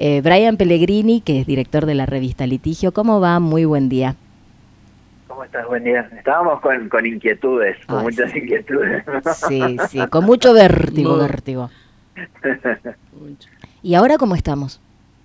Brian Pellegrini, que es director de la revista Litigio. ¿Cómo va? Muy buen día. ¿Cómo estás? Buen día. Estábamos con inquietudes, con muchas inquietudes. Sí, con mucho vértigo. ¿Y ahora cómo estamos?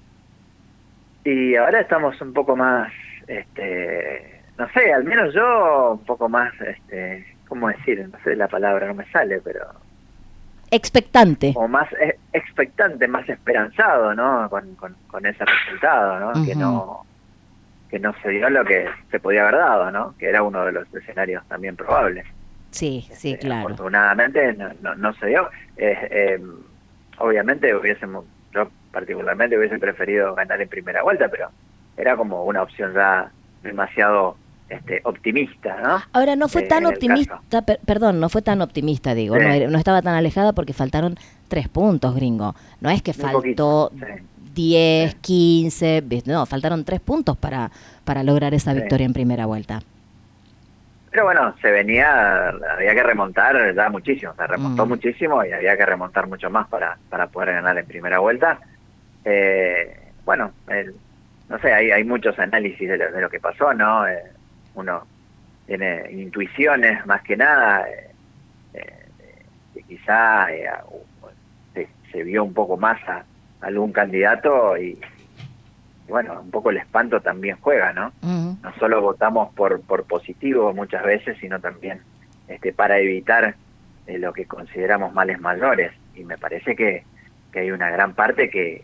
Y ahora estamos un poco más, no sé, al menos yo un poco más, ¿cómo decir? No sé la palabra, no me sale, pero... Expectante. O más expectante, más esperanzado, ¿no? Con ese resultado, ¿no? Uh-huh. Que no se dio lo que se podía haber dado, ¿no? Que era uno de los escenarios también probables. Sí, claro. Afortunadamente no se dio. Obviamente yo particularmente hubiese preferido ganar en primera vuelta, pero era como una opción ya demasiado optimista, ¿no? Ahora, no fue tan optimista, no fue tan optimista, digo, sí. No estaba tan alejada porque faltaron 3 puntos, gringo. No es que faltó 10, 15, no, faltaron 3 puntos para lograr esa victoria en primera vuelta. Pero bueno, había que remontar ya muchísimo, se remontó muchísimo y había que remontar mucho más para poder ganar en primera vuelta. No sé, hay muchos análisis de lo que pasó, ¿no? Uno tiene intuiciones más que nada, que quizá se vio un poco más a algún candidato y bueno, un poco el espanto también juega, ¿no? Uh-huh. No solo votamos por positivo muchas veces, sino también para evitar lo que consideramos males mayores. Y me parece que hay una gran parte que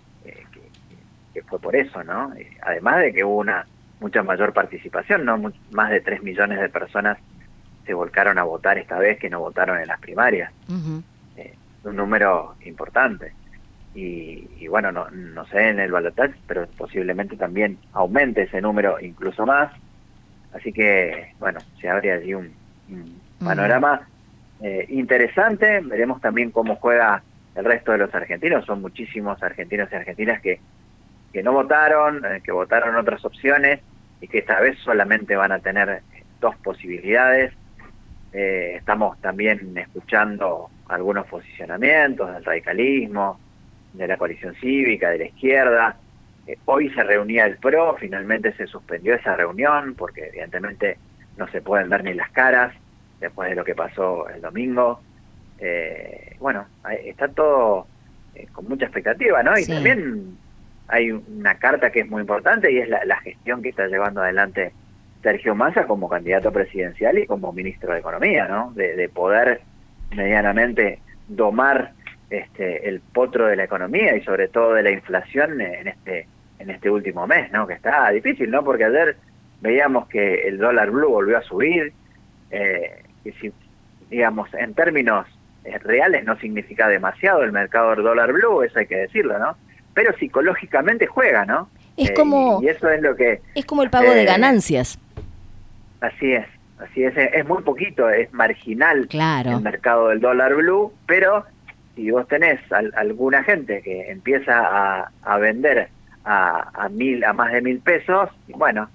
fue por eso, ¿no? Además de que hubo una mucha mayor participación, ¿no? Más de 3 millones de personas se volcaron a votar esta vez que no votaron en las primarias. Uh-huh. Un número importante. Y bueno, no sé en el balotaje, pero posiblemente también aumente ese número incluso más. Así que, bueno, se abre allí un panorama interesante. Veremos también cómo juega el resto de los argentinos. Son muchísimos argentinos y argentinas que no votaron, que votaron otras opciones y que esta vez solamente van a tener 2 posibilidades. Estamos también escuchando algunos posicionamientos del radicalismo, de la coalición cívica, de la izquierda. Hoy se reunía el PRO, finalmente se suspendió esa reunión porque evidentemente no se pueden ver ni las caras después de lo que pasó el domingo. Bueno, está todo con mucha expectativa, ¿no? Y también hay una carta que es muy importante y es la gestión que está llevando adelante Sergio Massa como candidato presidencial y como ministro de Economía, ¿no? De poder medianamente domar el potro de la equeconomía y sobre todo de la inflación en este último mes, ¿no? Que está difícil, ¿no? Porque ayer veíamos que el dólar blue volvió a subir, que si, digamos, en términos reales no significa demasiado el mercado del dólar blue, eso hay que decirlo, ¿no? Pero psicológicamente juega, ¿no? Es como y eso es lo que es como el pago de ganancias. Así es muy poquito, es marginal, claro, el mercado del dólar blue, pero si vos tenés alguna gente que empieza a vender a más de 1.000 pesos, bueno,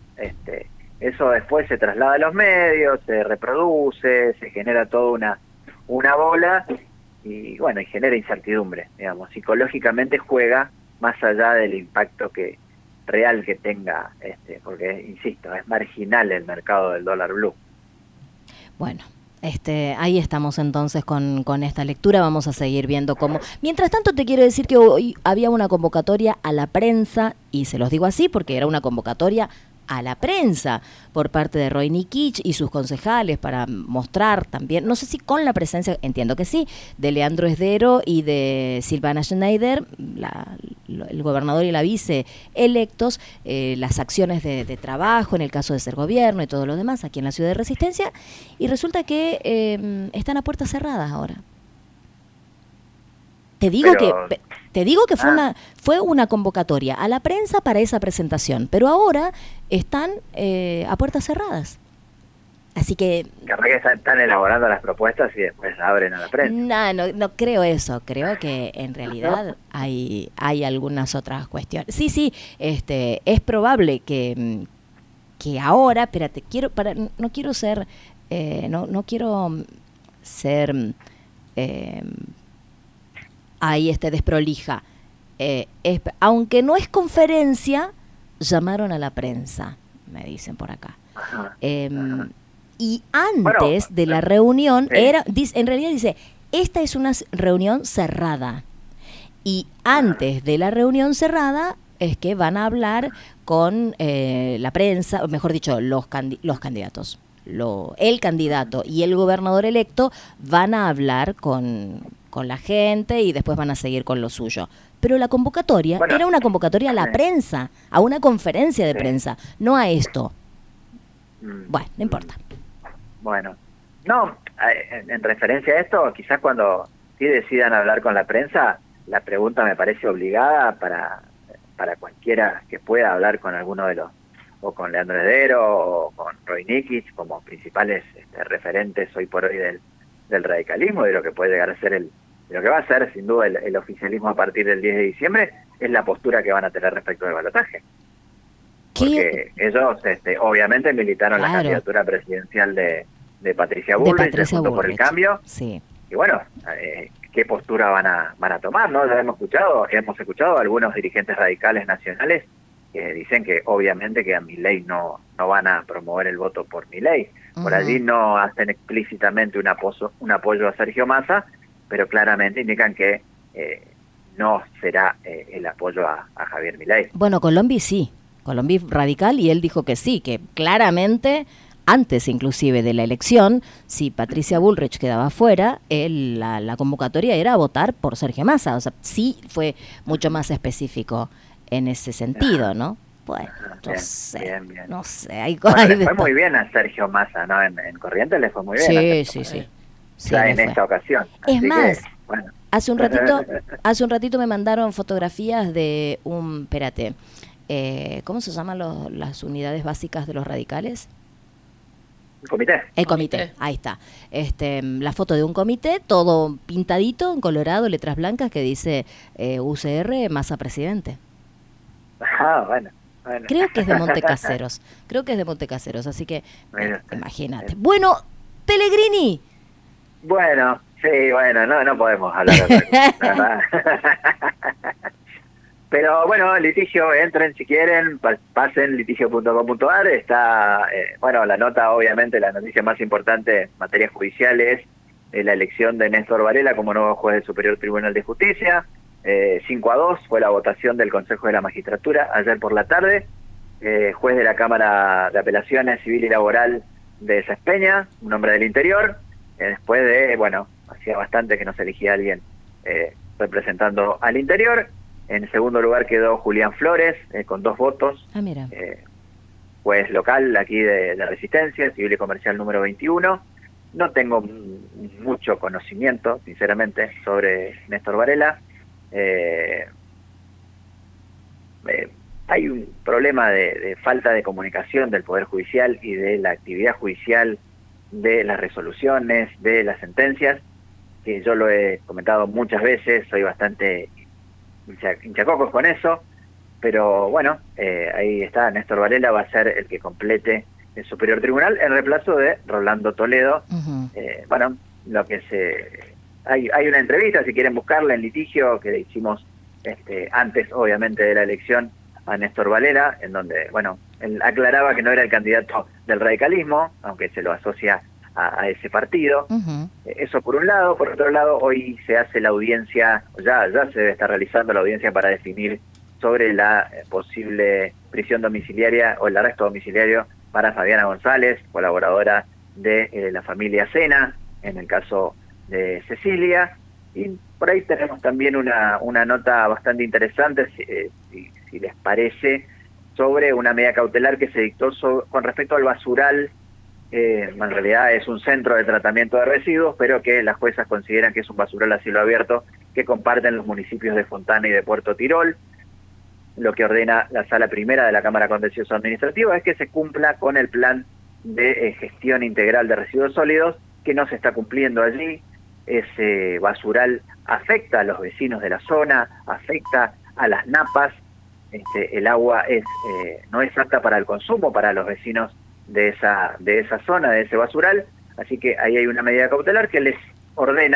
eso después se traslada a los medios, se reproduce, se genera toda una bola y bueno, y genera incertidumbre, digamos, psicológicamente juega más allá del impacto real que tenga, porque insisto, es marginal el mercado del dólar blue. Bueno, ahí estamos entonces con esta lectura, vamos a seguir viendo cómo. Mientras tanto te quiero decir que hoy había una convocatoria a la prensa, y se los digo así porque era una convocatoria a la prensa por parte de Roy Nikich y sus concejales para mostrar también, no sé si con la presencia, entiendo que sí, de Leandro Esdero y de Silvana Schneider, el gobernador y la vice electos, las acciones de trabajo en el caso de ser gobierno y todo lo demás aquí en la Ciudad de Resistencia, y resulta que están a puertas cerradas ahora. Te digo que fue una convocatoria a la prensa para esa presentación, pero ahora están a puertas cerradas. Así que... Capaz que están elaborando las propuestas y después abren a la prensa. No creo eso. Creo que en realidad hay algunas otras cuestiones. Sí, es probable que ahora, espérate, no quiero ser desprolija. aunque no es conferencia, llamaron a la prensa, me dicen por acá. Ajá. Y antes de la reunión, en realidad dice, esta es una reunión cerrada. Y antes de la reunión cerrada es que van a hablar con la prensa, o mejor dicho, los candidatos. El candidato y el gobernador electo van a hablar con la gente y después van a seguir con lo suyo. Pero la convocatoria era una convocatoria a la prensa, a una conferencia de prensa, no a esto. Bueno, no importa. Bueno, no, en referencia a esto, quizás cuando sí decidan hablar con la prensa, la pregunta me parece obligada para cualquiera que pueda hablar con alguno de los, o con Leandro Heredero o con Roy Nikic como principales referentes hoy por hoy del radicalismo, de lo que puede llegar a ser de lo que va a ser sin duda el oficialismo a partir del 10 de diciembre, es la postura que van a tener respecto del balotaje. Porque ellos obviamente militaron la candidatura presidencial de Patricia Bullrich, de Juntos por el Cambio, sí. Y bueno, ¿qué postura van a tomar? ¿No? Ya hemos escuchado a algunos dirigentes radicales nacionales que dicen que obviamente que a Milei no van a promover el voto por Milei. Por allí no hacen explícitamente un apoyo a Sergio Massa, pero claramente indican que no será el apoyo a Javier Milei. Bueno, Colombi sí, Colombi radical, y él dijo que sí, que claramente, antes inclusive de la elección, si Patricia Bullrich quedaba fuera, la convocatoria era votar por Sergio Massa. O sea, sí fue mucho más específico en ese sentido, ¿no? Bueno, bien. No sé. Le fue muy bien a Sergio Massa, ¿no? En Corrientes le fue muy bien. Sí. Ya en esta ocasión. Es más, bueno. hace un ratito me mandaron fotografías de espérate, ¿cómo se llaman las unidades básicas de los radicales? El comité, ahí está. La foto de un comité, todo pintadito, en colorado, letras blancas, que dice UCR Massa presidente. Ah, bueno. Creo que es de Montecaseros, así que imagínate. Bueno, Pellegrini. Bueno, sí, no podemos hablar de otra cosa, ¿verdad? Pero bueno, litigio, entren si quieren, pasen litigio.com.ar, está, la nota, obviamente, la noticia más importante en materia judicial es la elección de Néstor Varela como nuevo juez del Superior Tribunal de Justicia. 5-2 fue la votación del Consejo de la Magistratura ayer por la tarde. Juez de la Cámara de Apelaciones Civil y Laboral de Sáenz Peña, un hombre del interior, después de, hacía bastante que no se elegía a alguien representando al interior. En segundo lugar quedó Julián Flores, con 2 votos. Ah, mira. Juez local aquí de la Resistencia, Civil y Comercial número 21. No tengo mucho conocimiento, sinceramente, sobre Néstor Varela. Hay un problema de falta de comunicación del Poder Judicial y de la actividad judicial, de las resoluciones, de las sentencias, que yo lo he comentado muchas veces, soy bastante hinchacocos con eso, pero bueno, ahí está, Néstor Varela va a ser el que complete el Superior Tribunal en reemplazo de Rolando Toledo. Lo que hay una entrevista, si quieren buscarla, en litigio, que le hicimos antes, obviamente, de la elección a Néstor Varela, en donde, él aclaraba que no era el candidato del radicalismo, aunque se lo asocia a ese partido. Eso por un lado. Por otro lado, hoy se hace la audiencia, ya se debe estar realizando la audiencia para definir sobre la posible prisión domiciliaria o el arresto domiciliario para Fabiana González, colaboradora de la familia Sena, en el caso de Cecilia. Y por ahí tenemos también una nota bastante interesante, si les parece, sobre una medida cautelar que se dictó con respecto al basural. En realidad es un centro de tratamiento de residuos, pero que las juezas consideran que es un basural a cielo abierto que comparten los municipios de Fontana y de Puerto Tirol. Lo que ordena la Sala Primera de la Cámara Contencioso Administrativa es que se cumpla con el plan de gestión integral de residuos sólidos, que no se está cumpliendo allí. Ese basural afecta a los vecinos de la zona, afecta a las napas. El agua no es apta para el consumo para los vecinos de esa zona, de ese basural, así que ahí hay una medida cautelar que les ordena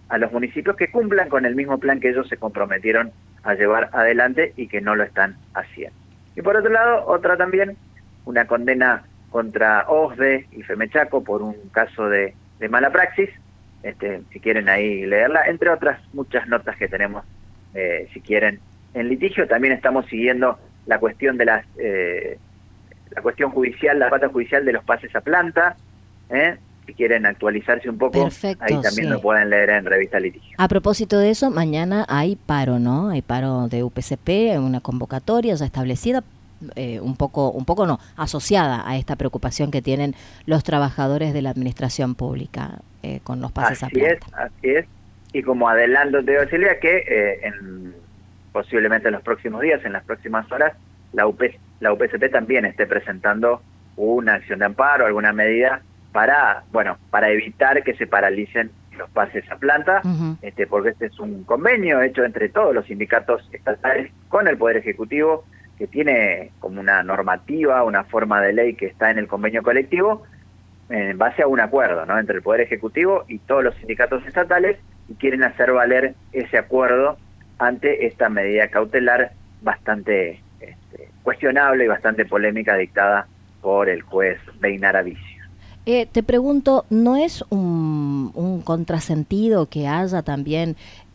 a los municipios que cumplan con el mismo plan que ellos se comprometieron a llevar adelante y que no lo están haciendo. Y por otro lado, otra también, una condena contra OSDE y Femechaco por un caso de mala praxis, si quieren ahí leerla, entre otras muchas notas que tenemos, si quieren, en litigio. También estamos siguiendo la cuestión de la cuestión judicial, la pata judicial de los pases a planta, si quieren actualizarse un poco. Perfecto, ahí también sí. lo pueden leer en Revista Litigio. A propósito de eso, mañana hay paro, ¿no? Hay paro de UPCP, una convocatoria ya establecida, un poco no, asociada a esta preocupación que tienen los trabajadores de la administración pública con los pases a planta. Así es. Y como adelanto te digo, Silvia, que posiblemente en los próximos días, en las próximas horas, la UPCP también esté presentando una acción de amparo, alguna medida para evitar que se paralicen los pases a planta, porque este es un convenio hecho entre todos los sindicatos estatales con el Poder Ejecutivo, que tiene como una normativa, una forma de ley que está en el convenio colectivo, en base a un acuerdo, ¿no?, entre el Poder Ejecutivo y todos los sindicatos estatales, y quieren hacer valer ese acuerdo ante esta medida cautelar bastante cuestionable y bastante polémica dictada por el juez Beinara Vicio. Te pregunto, ¿no es un contrasentido que haya también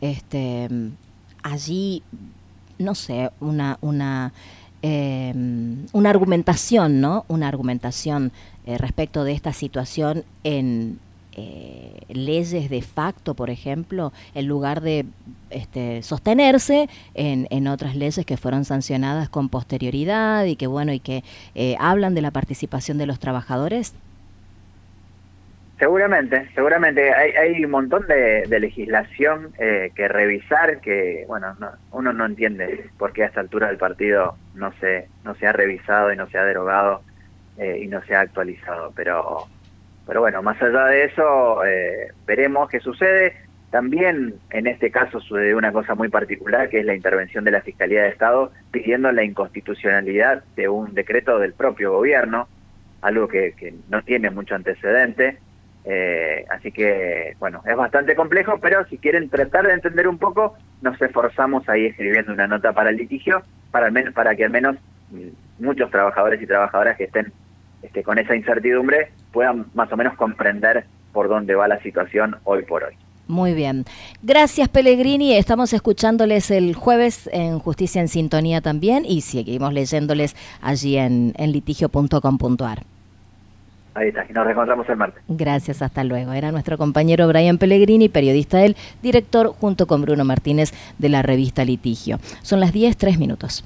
allí, no sé, una argumentación, ¿no? Una argumentación respecto de esta situación en leyes de facto, por ejemplo, en lugar de sostenerse en otras leyes que fueron sancionadas con posterioridad y que hablan de la participación de los trabajadores? Seguramente hay un montón de legislación que revisar, que uno no entiende por qué a esta altura del partido no se ha revisado y no se ha derogado y no se ha actualizado, pero bueno, más allá de eso, veremos qué sucede. También en este caso sucedió una cosa muy particular, que es la intervención de la Fiscalía de Estado pidiendo la inconstitucionalidad de un decreto del propio gobierno, algo que no tiene mucho antecedente. Así que, es bastante complejo, pero si quieren tratar de entender un poco, nos esforzamos ahí escribiendo una nota para el litigio, para que al menos muchos trabajadores y trabajadoras que estén con esa incertidumbre puedan más o menos comprender por dónde va la situación hoy por hoy. Muy bien. Gracias, Pellegrini. Estamos escuchándoles el jueves en Justicia en Sintonía también y seguimos leyéndoles allí en litigio.com.ar. Ahí está, y nos reencontramos el martes. Gracias, hasta luego. Era nuestro compañero Brian Pellegrini, periodista director, junto con Bruno Martínez de la revista Litigio. Son las 10:03.